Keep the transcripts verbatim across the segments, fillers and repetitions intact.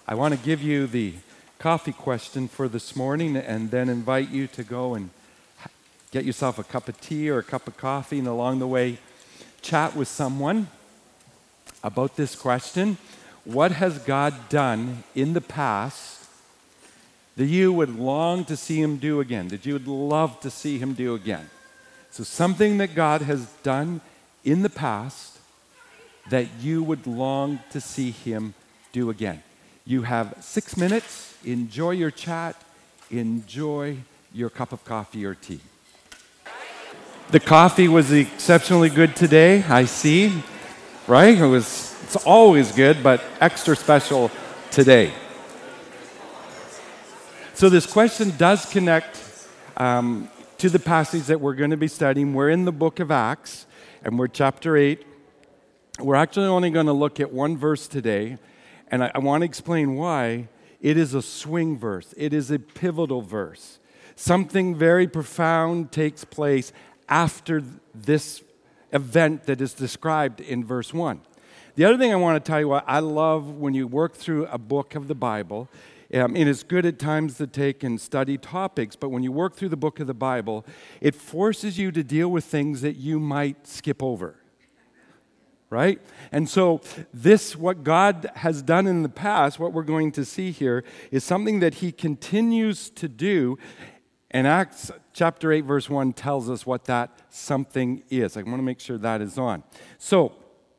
I want to give you the coffee question for this morning and then invite you to go and get yourself a cup of tea or a cup of coffee, and along the way, chat with someone about this question. What has God done in the past that you would long to see him do again, that you would love to see him do again? So something that God has done in the past that you would long to see him do again. You have six minutes. Enjoy your chat. Enjoy your cup of coffee or tea. The coffee was exceptionally good today, I see. Right? It was, it's always good, but extra special today. So this question does connect um, to the passage that we're going to be studying. We're in the book of Acts, and we're chapter eight. We're actually only going to look at one verse today, and I, I want to explain why. It is a swing verse. It is a pivotal verse. Something very profound takes place after this event that is described in verse one. The other thing I want to tell you, what I love when you work through a book of the Bible, um, it is good at times to take and study topics, but when you work through the book of the Bible, it forces you to deal with things that you might skip over. Right? And so this, what God has done in the past, what we're going to see here, is something that he continues to do. And Acts chapter eight, verse one tells us what that something is. I want to make sure that is on. So,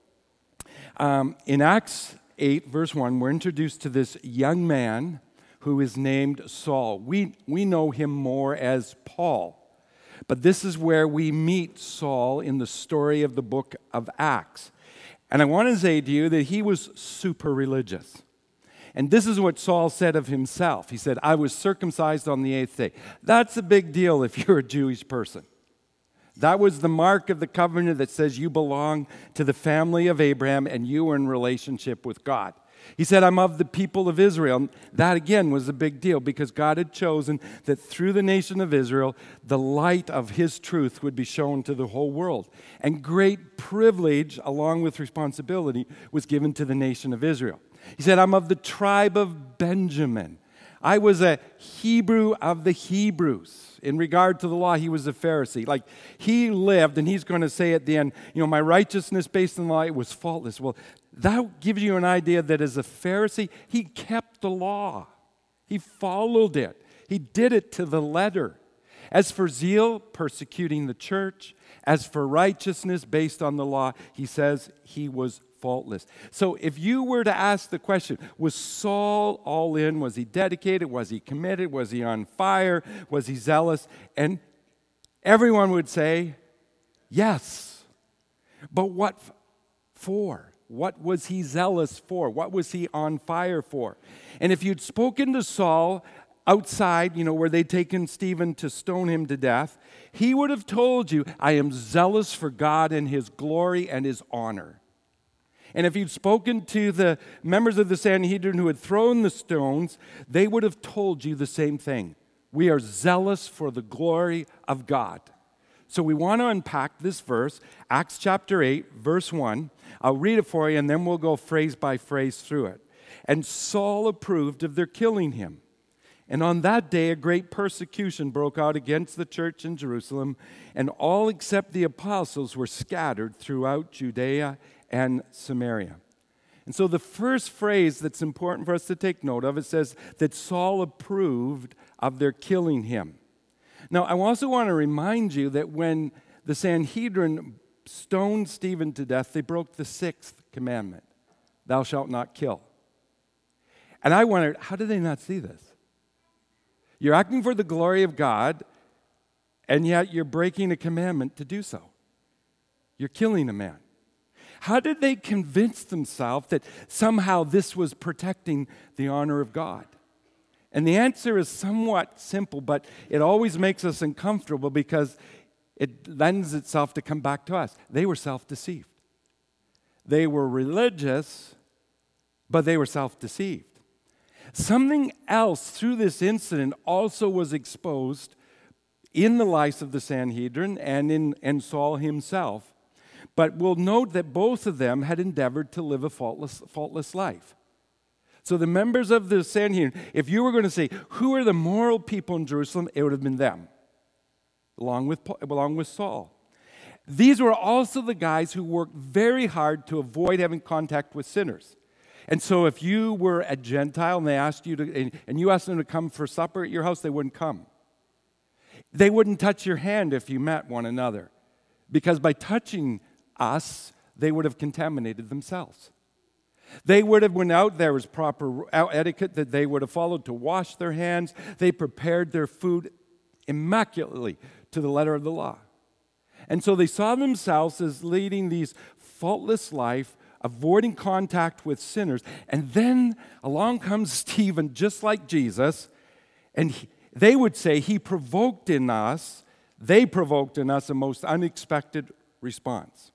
um, in Acts eight, verse one, we're introduced to this young man who is named Saul. We, we know him more as Paul. But this is where we meet Saul in the story of the book of Acts. And I want to say to you that he was super religious. And this is what Saul said of himself. He said, I was circumcised on the eighth day. That's a big deal if you're a Jewish person. That was the mark of the covenant that says you belong to the family of Abraham and you are in relationship with God. He said, I'm of the people of Israel. That again was a big deal because God had chosen that through the nation of Israel, the light of his truth would be shown to the whole world. And great privilege, along with responsibility, was given to the nation of Israel. He said, I'm of the tribe of Benjamin. I was a Hebrew of the Hebrews. In regard to the law, he was a Pharisee. Like, he lived, and he's going to say at the end, you know, my righteousness based on the law, it was faultless. Well, that gives you an idea that as a Pharisee, he kept the law. He followed it. He did it to the letter. As for zeal, persecuting the church. As for righteousness based on the law, he says he was faultless. So if you were to ask the question, was Saul all in? Was he dedicated? Was he committed? Was he on fire? Was he zealous? And everyone would say, yes. But what for? What was he zealous for? What was he on fire for? And if you'd spoken to Saul outside, you know, where they'd taken Stephen to stone him to death, he would have told you, I am zealous for God and his glory and his honor. And if you'd spoken to the members of the Sanhedrin who had thrown the stones, they would have told you the same thing. We are zealous for the glory of God. So we want to unpack this verse, Acts chapter eight, verse one. I'll read it for you, and then we'll go phrase by phrase through it. And Saul approved of their killing him. And on that day, a great persecution broke out against the church in Jerusalem, and all except the apostles were scattered throughout Judea and Samaria. And so the first phrase that's important for us to take note of, it says that Saul approved of their killing him. Now, I also want to remind you that when the Sanhedrin stoned Stephen to death, they broke the sixth commandment, thou shalt not kill. And I wondered, how did they not see this? You're acting for the glory of God, and yet you're breaking a commandment to do so. You're killing a man. How did they convince themselves that somehow this was protecting the honor of God? And the answer is somewhat simple, but it always makes us uncomfortable because it lends itself to come back to us. They were self-deceived. They were religious, but they were self-deceived. Something else through this incident also was exposed in the lives of the Sanhedrin and in and Saul himself. But we'll note that both of them had endeavored to live a faultless, faultless life. So the members of the Sanhedrin, if you were going to say, who are the moral people in Jerusalem, it would have been them, along with, along with Saul. These were also the guys who worked very hard to avoid having contact with sinners. And so if you were a Gentile and they asked you to, and, and you asked them to come for supper at your house, they wouldn't come. They wouldn't touch your hand if you met one another, because by touching us, they would have contaminated themselves. They would have went out, there was proper etiquette that they would have followed to wash their hands. They prepared their food immaculately to the letter of the law. And so they saw themselves as leading these faultless life, avoiding contact with sinners. And then along comes Stephen, just like Jesus, and he, they would say he provoked in us, they provoked in us a most unexpected response.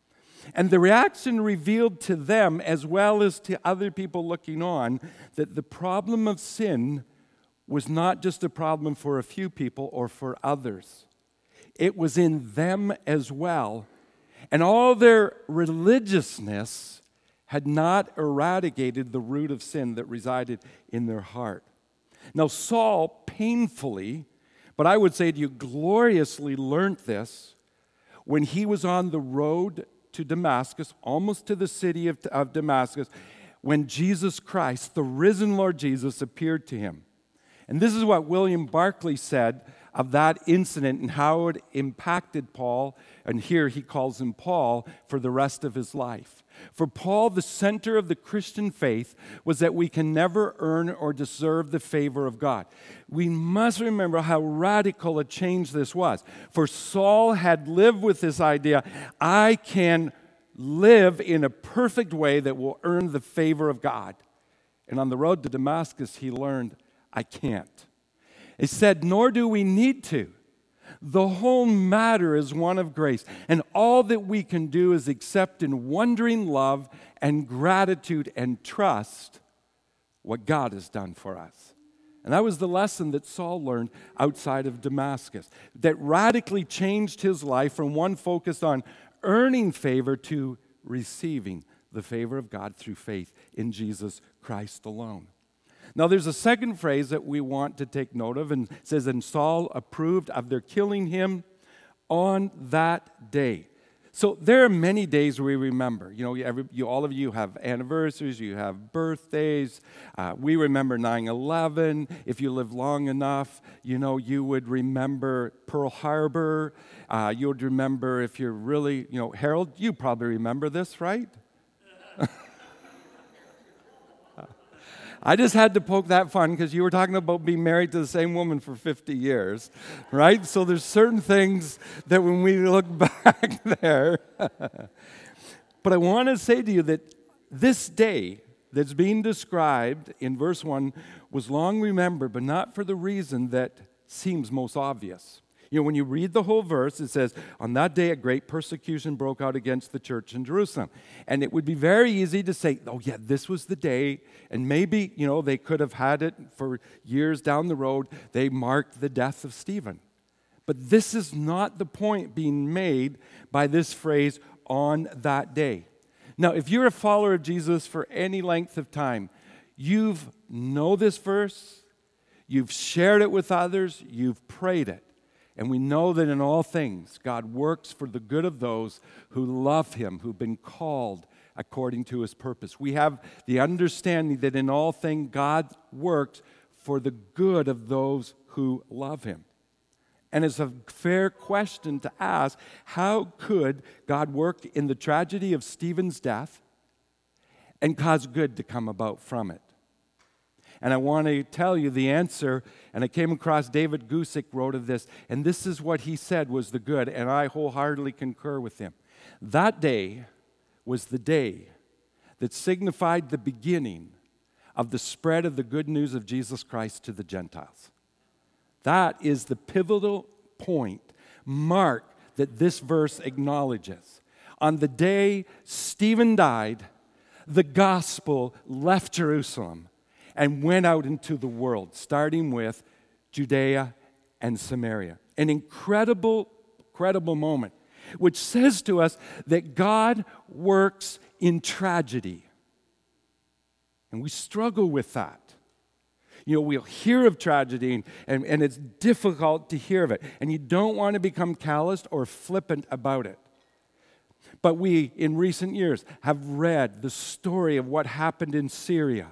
And the reaction revealed to them, as well as to other people looking on, that the problem of sin was not just a problem for a few people or for others. It was in them as well. And all their religiousness had not eradicated the root of sin that resided in their heart. Now, Saul painfully, but I would say to you gloriously, learned this when he was on the road to Damascus, almost to the city of, of Damascus, when Jesus Christ, the risen Lord Jesus, appeared to him. And this is what William Barclay said of that incident and how it impacted Paul, and here he calls him Paul, for the rest of his life. For Paul, the center of the Christian faith was that we can never earn or deserve the favor of God. We must remember how radical a change this was. For Saul had lived with this idea, I can live in a perfect way that will earn the favor of God. And on the road to Damascus, he learned, I can't. He said, nor do we need to. The whole matter is one of grace, and all that we can do is accept in wondering love and gratitude and trust what God has done for us. And that was the lesson that Saul learned outside of Damascus, that radically changed his life from one focused on earning favor to receiving the favor of God through faith in Jesus Christ alone. Now, there's a second phrase that we want to take note of, and it says, and Saul approved of their killing him on that day. So there are many days we remember. You know, every, you, all of you have anniversaries, you have birthdays. Uh, we remember nine eleven. If you live long enough, you know, you would remember Pearl Harbor. Uh, you would remember, if you're really, you know, Harold, you probably remember this, right? I just had to poke that fun because you were talking about being married to the same woman for fifty years, right? So there's certain things that when we look back there. But I want to say to you that this day that's being described in verse one was long remembered, but not for the reason that seems most obvious. You know, when you read the whole verse, it says, on that day a great persecution broke out against the church in Jerusalem. And it would be very easy to say, oh yeah, this was the day, and maybe, you know, they could have had it for years down the road. They marked the death of Stephen. But this is not the point being made by this phrase, on that day. Now, if you're a follower of Jesus for any length of time, you've know this verse, you've shared it with others, you've prayed it. And we know that in all things, God works for the good of those who love him, who've been called according to his purpose. We have the understanding that in all things, God works for the good of those who love him. And it's a fair question to ask, how could God work in the tragedy of Stephen's death and cause good to come about from it? And I want to tell you the answer, and I came across David Gusick wrote of this, and this is what he said was the good, and I wholeheartedly concur with him. That day was the day that signified the beginning of the spread of the good news of Jesus Christ to the Gentiles. That is the pivotal point, mark, that this verse acknowledges. On the day Stephen died, the gospel left Jerusalem and went out into the world, starting with Judea and Samaria. An incredible, incredible moment, which says to us that God works in tragedy. And we struggle with that. You know, we'll hear of tragedy, and, and, and it's difficult to hear of it. And you don't want to become calloused or flippant about it. But we, in recent years, have read the story of what happened in Syria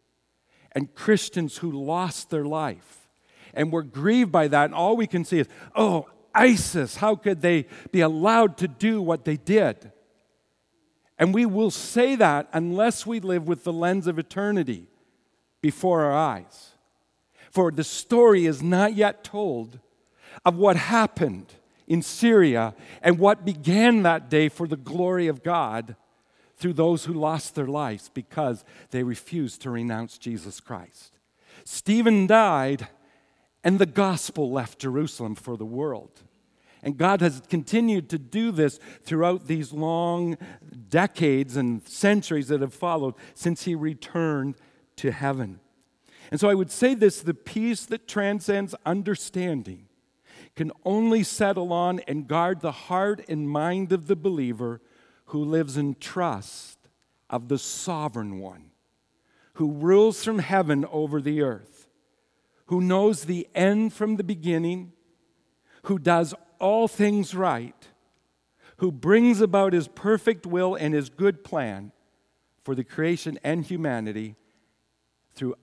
and Christians who lost their life. And we're grieved by that, and all we can see is, oh, ISIS, how could they be allowed to do what they did? And we will say that unless we live with the lens of eternity before our eyes. For the story is not yet told of what happened in Syria and what began that day for the glory of God through those who lost their lives because they refused to renounce Jesus Christ. Stephen died, and the gospel left Jerusalem for the world. And God has continued to do this throughout these long decades and centuries that have followed since he returned to heaven. And so I would say this, the peace that transcends understanding can only settle on and guard the heart and mind of the believer who lives in trust of the sovereign one, who rules from heaven over the earth, who knows the end from the beginning, who does all things right, who brings about his perfect will and his good plan for the creation and humanity through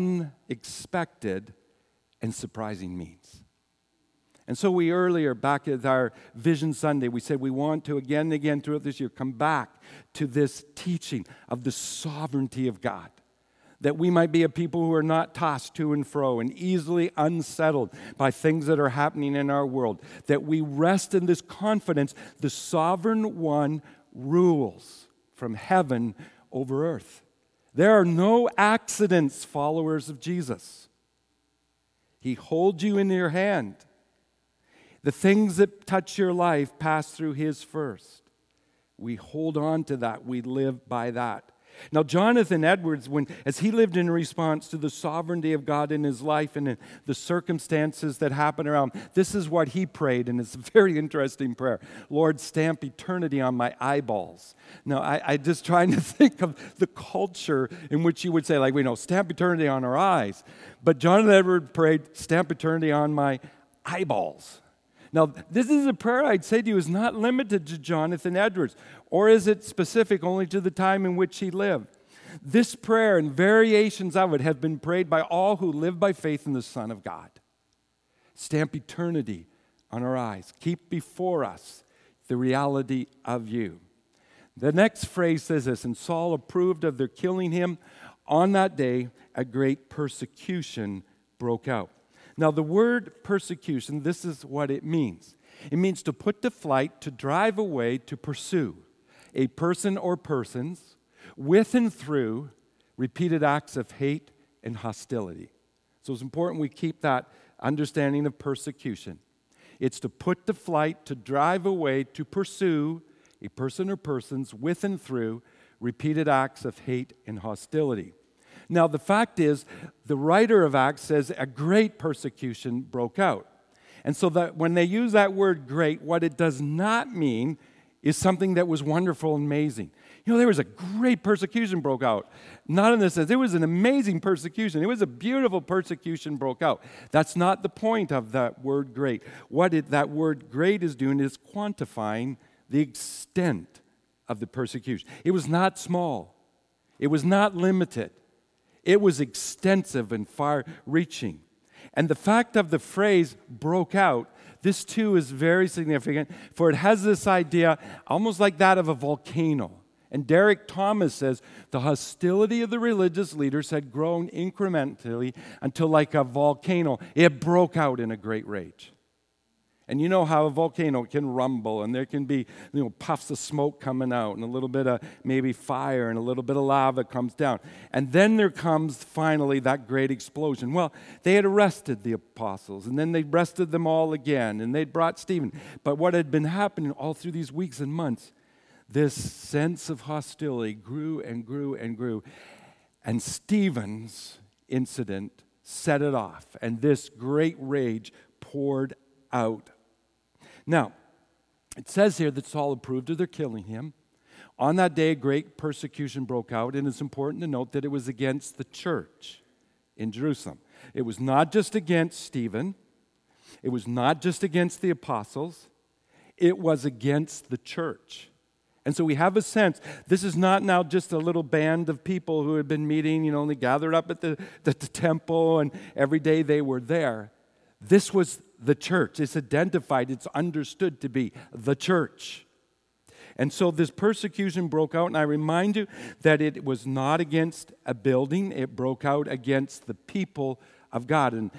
unexpected and surprising means. And so we earlier, back at our Vision Sunday, we said we want to again and again throughout this year come back to this teaching of the sovereignty of God, that we might be a people who are not tossed to and fro and easily unsettled by things that are happening in our world, that we rest in this confidence the sovereign one rules from heaven over earth. There are no accidents, followers of Jesus. He holds you in your hand. The things that touch your life pass through his first. We hold on to that. We live by that. Now, Jonathan Edwards, when as he lived in response to the sovereignty of God in his life and in the circumstances that happened around, this is what he prayed, and it's a very interesting prayer. Lord, stamp eternity on my eyeballs. Now, I, I just trying to think of the culture in which you would say, like, we know, stamp eternity on our eyes. But Jonathan Edwards prayed, stamp eternity on my eyeballs. Now, this is a prayer I'd say to you is not limited to Jonathan Edwards, or is it specific only to the time in which he lived? This prayer and variations of it have been prayed by all who live by faith in the Son of God. Stamp eternity on our eyes. Keep before us the reality of you. The next phrase says this, and Saul approved of their killing him. On that day, a great persecution broke out. Now, the word persecution, this is what it means. It means to put to flight, to drive away, to pursue a person or persons with and through repeated acts of hate and hostility. So it's important we keep that understanding of persecution. It's to put to flight, to drive away, to pursue a person or persons with and through repeated acts of hate and hostility. Now, the fact is, the writer of Acts says a great persecution broke out. And so that when they use that word great, what it does not mean is something that was wonderful and amazing. You know, there was a great persecution broke out. Not in the sense, it was an amazing persecution. It was a beautiful persecution broke out. That's not the point of that word great. What it, that word great is doing is quantifying the extent of the persecution. It was not small. It was not limited. It was extensive and far-reaching. And the fact of the phrase broke out, this too is very significant, for it has this idea almost like that of a volcano. And Derek Thomas says the hostility of the religious leaders had grown incrementally until, like a volcano, it broke out in a great rage. And you know how a volcano can rumble, and there can be, you know, puffs of smoke coming out, and a little bit of maybe fire, and a little bit of lava comes down. And then there comes finally that great explosion. Well, they had arrested the apostles, and then they arrested them all again, and they'd brought Stephen. But what had been happening all through these weeks and months, this sense of hostility grew and grew and grew. And Stephen's incident set it off, and this great rage poured out. Now, it says here that Saul approved of their killing him. On that day, great persecution broke out, and it's important to note that it was against the church in Jerusalem. It was not just against Stephen. It was not just against the apostles. It was against the church. And so we have a sense, this is not now just a little band of people who had been meeting, you know, and they gathered up at the, the, the temple, and every day they were there. This was the church. It's identified, it's understood to be the church. And so this persecution broke out, and I remind you that it was not against a building. It broke out against the people of God. And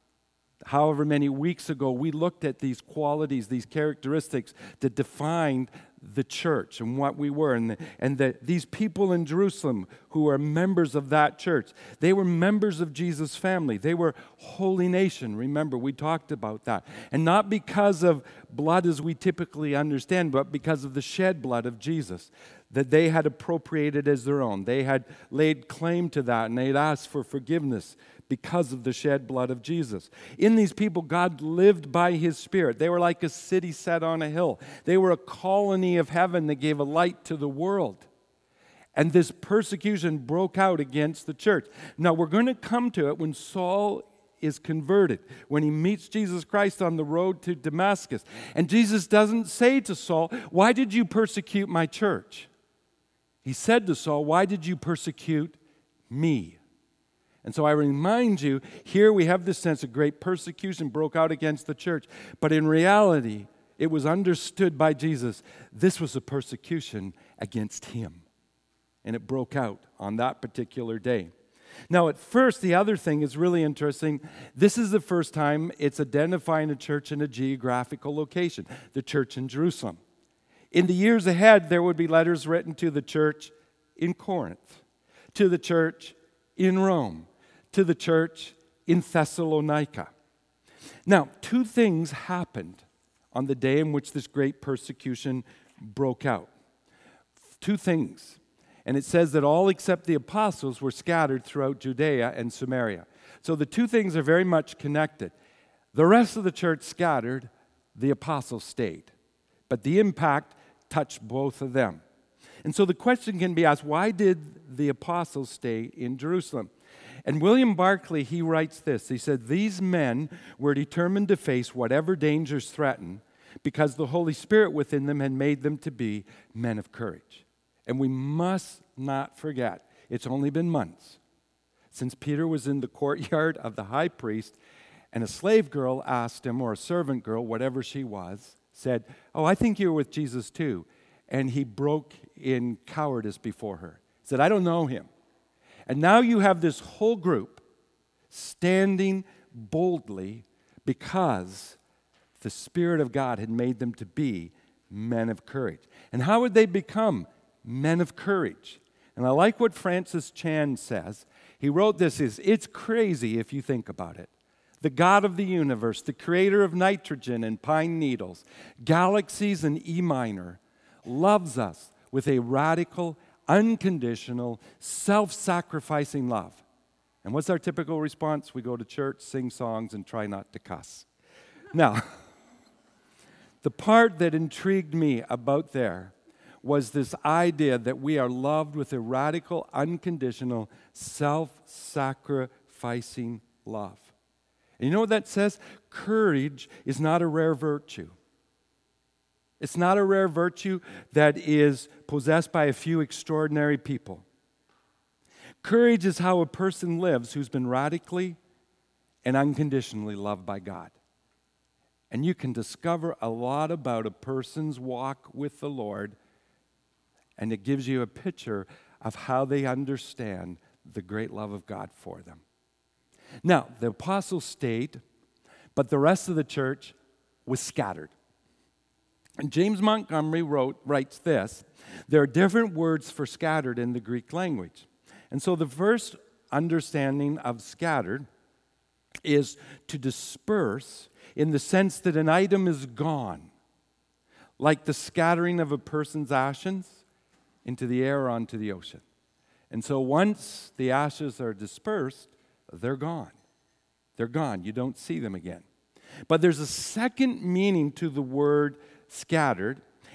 however many weeks ago, we looked at these qualities, these characteristics that defined the church and what we were. And, the, and the, these people in Jerusalem who are members of that church, they were members of Jesus' family. They were holy nation. Remember, we talked about that. And not because of blood as we typically understand, but because of the shed blood of Jesus that they had appropriated as their own. They had laid claim to that, and they had asked for forgiveness because of the shed blood of Jesus. In these people, God lived by His Spirit. They were like a city set on a hill. They were a colony of heaven that gave a light to the world. And this persecution broke out against the church. Now, we're going to come to it when Saul is converted, when he meets Jesus Christ on the road to Damascus. And Jesus doesn't say to Saul, "Why did you persecute my church?" He said to Saul, "Why did you persecute me?" And so I remind you, here we have this sense of great persecution broke out against the church. But in reality, it was understood by Jesus, this was a persecution against Him. And it broke out on that particular day. Now, at first, the other thing is really interesting. This is the first time it's identifying a church in a geographical location, the church in Jerusalem. In the years ahead, there would be letters written to the church in Corinth, to the church in Rome, to the church in Thessalonica. Now, two things happened on the day in which this great persecution broke out. Two things. And it says that all except the apostles were scattered throughout Judea and Samaria. So the two things are very much connected. The rest of the church scattered, the apostles stayed. But the impact touched both of them. And so the question can be asked, why did the apostles stay in Jerusalem? And William Barclay, he writes this. He said, these men were determined to face whatever dangers threatened because the Holy Spirit within them had made them to be men of courage. And we must not forget, it's only been months since Peter was in the courtyard of the high priest and a slave girl asked him, or a servant girl, whatever she was, said, "Oh, I think you're with Jesus too." And he broke in cowardice before her. He said, "I don't know him." And now you have this whole group standing boldly because the Spirit of God had made them to be men of courage. And how would they become men of courage? And I like what Francis Chan says. He wrote this, is it's crazy if you think about it. The God of the universe, the creator of nitrogen and pine needles, galaxies and E minor, loves us with a radical, unconditional, self-sacrificing love. And what's our typical response? We go to church, sing songs, and try not to cuss. Now, the part that intrigued me about there was this idea that we are loved with a radical, unconditional, self-sacrificing love. And you know what that says? Courage is not a rare virtue. It's not a rare virtue that is possessed by a few extraordinary people. Courage is how a person lives who's been radically and unconditionally loved by God. And you can discover a lot about a person's walk with the Lord, and it gives you a picture of how they understand the great love of God for them. Now, the apostles stayed, but the rest of the church was scattered. And James Montgomery wrote, writes this, there are different words for scattered in the Greek language. And so the first understanding of scattered is to disperse in the sense that an item is gone, like the scattering of a person's ashes into the air or onto the ocean. And so once the ashes are dispersed, they're gone. They're gone. You don't see them again. But there's a second meaning to the word scattered,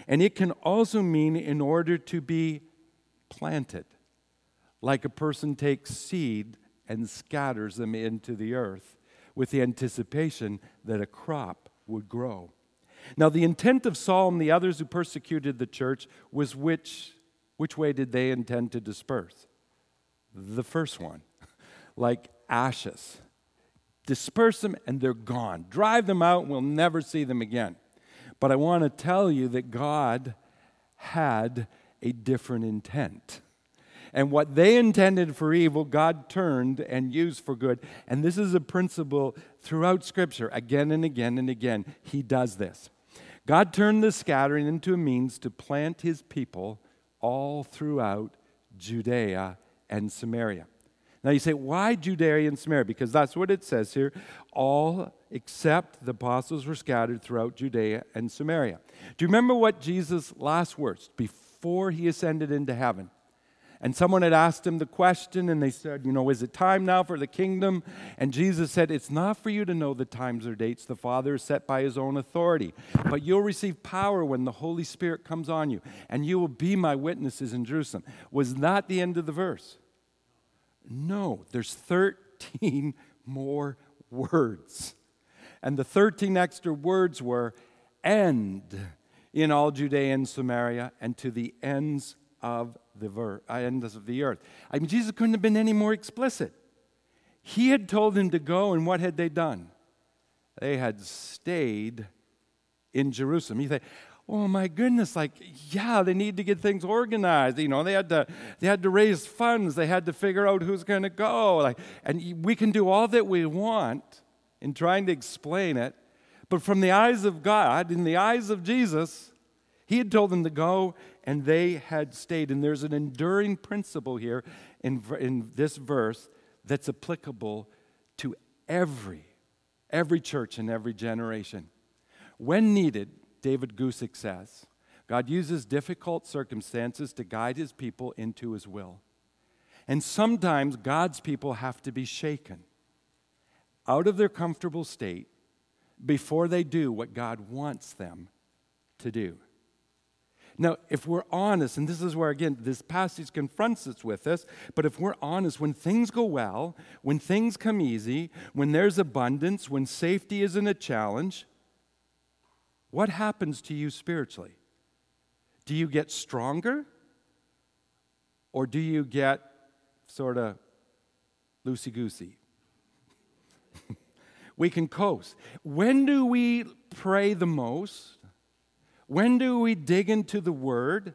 And it can also mean in order to be planted, like a person takes seed and scatters them into the earth with the anticipation that a crop would grow. Now, the intent of Saul and the others who persecuted the church was which, which way did they intend to disperse? The first one, like ashes. Disperse them and they're gone. Drive them out and we'll never see them again. But I want to tell you that God had a different intent. And what they intended for evil, God turned and used for good. And this is a principle throughout Scripture, again and again and again. He does this. God turned the scattering into a means to plant his people all throughout Judea and Samaria. Now you say, why Judea and Samaria? Because that's what it says here. All except the apostles were scattered throughout Judea and Samaria. Do you remember what Jesus' last words before he ascended into heaven? And someone had asked him the question, and they said, you know, is it time now for the kingdom? And Jesus said, it's not for you to know the times or dates the Father has set by his own authority, but you'll receive power when the Holy Spirit comes on you, and you will be my witnesses in Jerusalem. Was that the end of the verse? No, there's thirteen more words. And the thirteen extra words were, and in all Judea and Samaria, and to the ends of the ver- ends of the earth. I mean, Jesus couldn't have been any more explicit. He had told them to go, and what had they done? They had stayed in Jerusalem. You say, oh my goodness, like, yeah, they need to get things organized. You know, they had to they had to raise funds. They had to figure out who's going to go. Like, and we can do all that we want in trying to explain it, but from the eyes of God, in the eyes of Jesus, he had told them to go, and they had stayed. And there's an enduring principle here in, in this verse that's applicable to every, every church in every generation. When needed, David Gusick says, God uses difficult circumstances to guide his people into his will. And sometimes God's people have to be shaken out of their comfortable state before they do what God wants them to do. Now, if we're honest, and this is where, again, this passage confronts us with this, but if we're honest, when things go well, when things come easy, when there's abundance, when safety isn't a challenge, what happens to you spiritually? Do you get stronger? Or do you get sort of loosey-goosey? We can coast. When do we pray the most? When do we dig into the Word?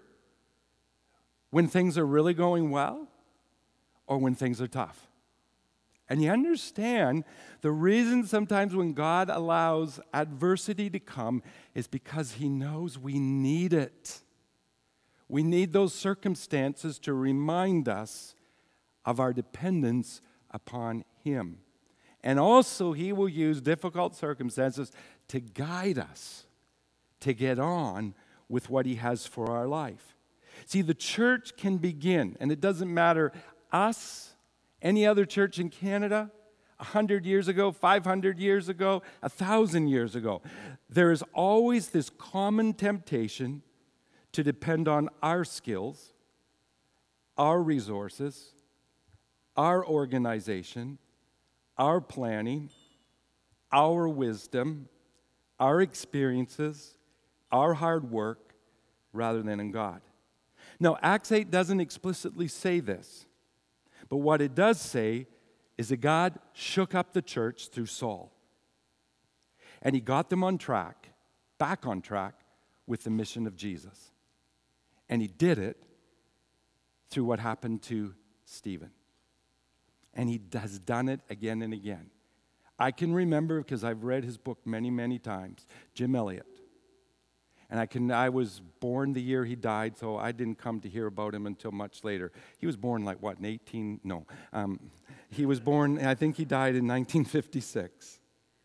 When things are really going well, or when things are tough? And you understand the reason sometimes when God allows adversity to come is because he knows we need it. We need those circumstances to remind us of our dependence upon him. And also he will use difficult circumstances to guide us to get on with what he has for our life. See, the church can begin, and it doesn't matter us, any other church in Canada, one hundred years ago, five hundred years ago, one thousand years ago. There is always this common temptation to depend on our skills, our resources, our organization, our planning, our wisdom, our experiences, our hard work, rather than in God. Now, Acts eight doesn't explicitly say this, but what it does say is that God shook up the church through Saul, and he got them on track, back on track, with the mission of Jesus. And he did it through what happened to Stephen. And he has done it again and again. I can remember, because I've read his book many, many times, Jim Elliot. And I can. I was born the year he died, so I didn't come to hear about him until much later. He was born like, what, in eighteen? No. Um, he was born, I think he died in nineteen fifty-six.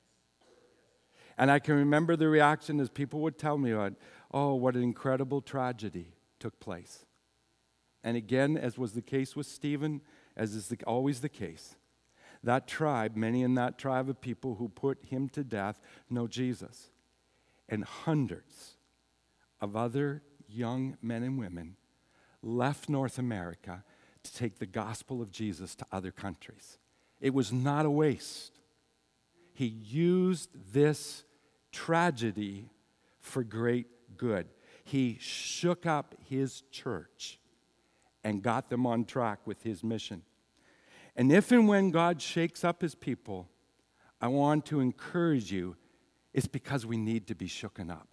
And I can remember the reaction as people would tell me, oh, what an incredible tragedy took place. And again, as was the case with Stephen, as is the, always the case, that tribe, many in that tribe of people who put him to death, know Jesus. And hundreds of other young men and women left North America to take the gospel of Jesus to other countries. It was not a waste. He used this tragedy for great good. He shook up his church and got them on track with his mission. And if and when God shakes up his people, I want to encourage you, it's because we need to be shooken up.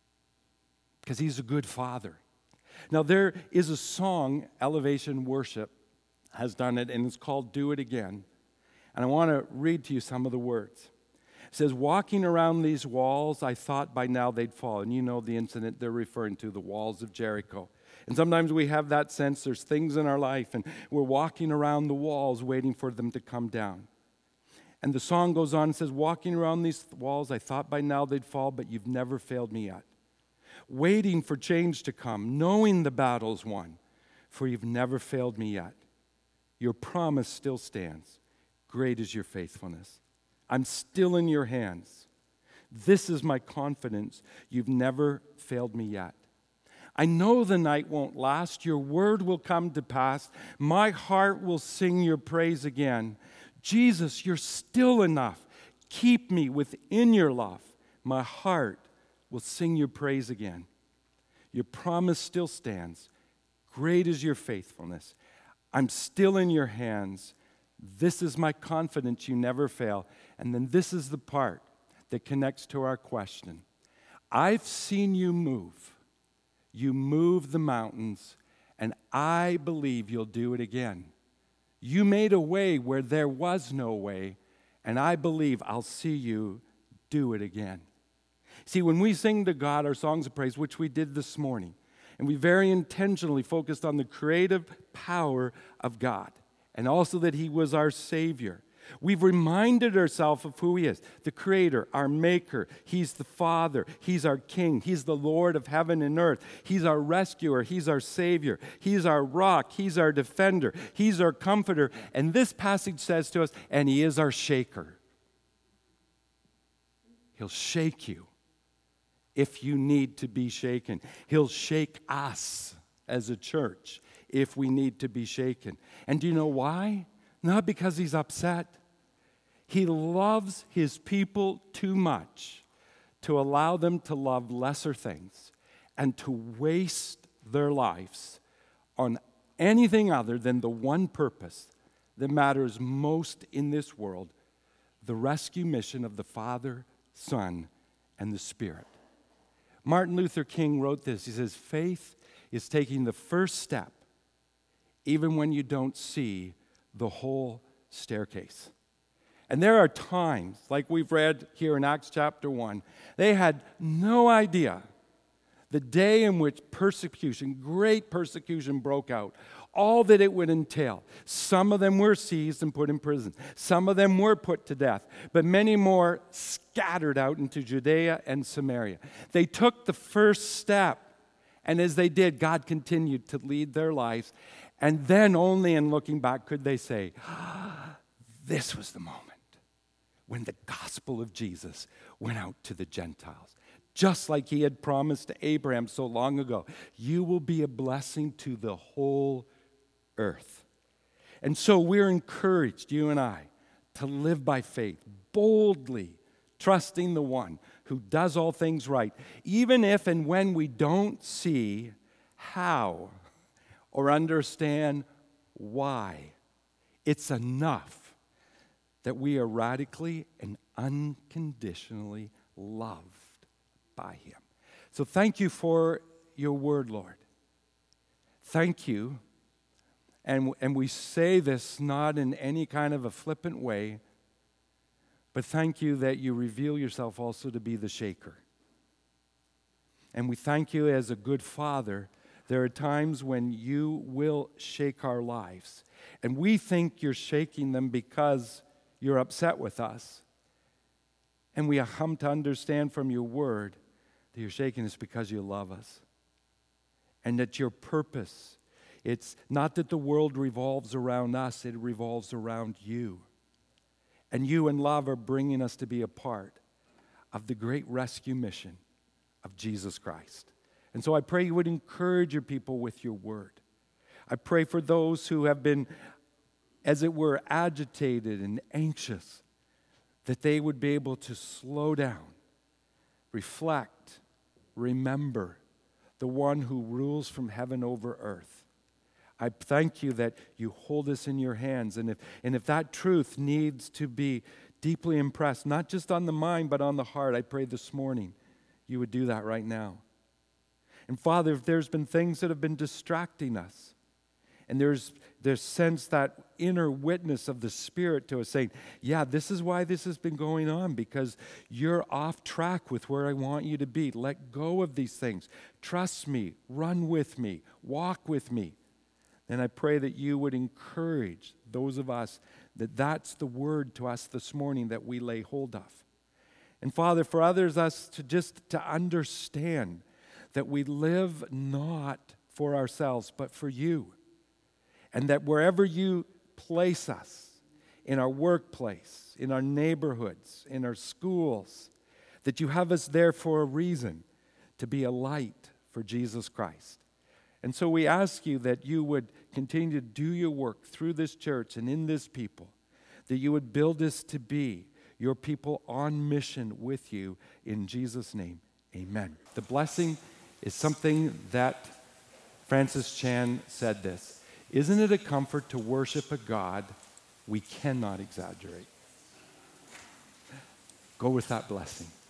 Because he's a good father. Now, there is a song, Elevation Worship has done it, and it's called Do It Again. And I want to read to you some of the words. It says, walking around these walls, I thought by now they'd fall. And you know the incident they're referring to, the walls of Jericho. And sometimes we have that sense there's things in our life, and we're walking around the walls waiting for them to come down. And the song goes on and says, walking around these walls, I thought by now they'd fall, but you've never failed me yet. Waiting for change to come, knowing the battle's won, for you've never failed me yet. Your promise still stands. Great is your faithfulness. I'm still in your hands. This is my confidence. You've never failed me yet. I know the night won't last. Your word will come to pass. My heart will sing your praise again. Jesus, you're still enough. Keep me within your love. My heart will sing your praise again. Your promise still stands. Great is your faithfulness. I'm still in your hands. This is my confidence. You never fail. And then this is the part that connects to our question. I've seen you move. You move the mountains, and I believe you'll do it again. You made a way where there was no way, and I believe I'll see you do it again. See, when we sing to God our songs of praise, which we did this morning, and we very intentionally focused on the creative power of God, and also that he was our Savior, we've reminded ourselves of who he is, the Creator, our Maker. He's the Father. He's our King. He's the Lord of heaven and earth. He's our rescuer. He's our Savior. He's our rock. He's our defender. He's our comforter. And this passage says to us, and he is our shaker. He'll shake you if you need to be shaken. He'll shake us as a church if we need to be shaken. And do you know why? Not because he's upset. He loves his people too much to allow them to love lesser things and to waste their lives on anything other than the one purpose that matters most in this world, the rescue mission of the Father, Son, and the Spirit. Martin Luther King wrote this. He says, faith is taking the first step even when you don't see the whole staircase. And there are times, like we've read here in Acts chapter one, they had no idea the day in which persecution, great persecution broke out, all that it would entail. Some of them were seized and put in prison. Some of them were put to death, but many more scattered out into Judea and Samaria. They took the first step, and as they did, God continued to lead their lives. And then only in looking back could they say, ah, this was the moment when the gospel of Jesus went out to the Gentiles. Just like he had promised to Abraham so long ago, you will be a blessing to the whole earth. And so we're encouraged, you and I, to live by faith, boldly trusting the one who does all things right, even if and when we don't see how or understand why. It's enough that we are radically and unconditionally loved by him. So thank you for your word, Lord. Thank you. And, and we say this not in any kind of a flippant way, but thank you that you reveal yourself also to be the shaker. And we thank you as a good father. There are times when you will shake our lives. And we think you're shaking them because you're upset with us. And we have come to understand from your word that you're shaking us because you love us. And that your purpose, it's not that the world revolves around us, it revolves around you. And you and love are bringing us to be a part of the great rescue mission of Jesus Christ. And so I pray you would encourage your people with your word. I pray for those who have been, as it were, agitated and anxious, that they would be able to slow down, reflect, remember the one who rules from heaven over earth. I thank you that you hold us in your hands. And if, and if that truth needs to be deeply impressed, not just on the mind, but on the heart, I pray this morning you would do that right now. And Father, if there's been things that have been distracting us, and there's there's sense that inner witness of the Spirit to us saying, yeah, this is why this has been going on, because you're off track with where I want you to be. Let go of these things. Trust me. Run with me. Walk with me. And I pray that you would encourage those of us that that's the word to us this morning that we lay hold of. And Father, for others, us to just to understand that we live not for ourselves, but for you. And that wherever you place us, in our workplace, in our neighborhoods, in our schools, that you have us there for a reason, to be a light for Jesus Christ. And so we ask you that you would continue to do your work through this church and in this people, that you would build us to be your people on mission with you. In Jesus' name, amen. The blessing is something that Francis Chan said this. Isn't it a comfort to worship a God we cannot exaggerate? Go with that blessing.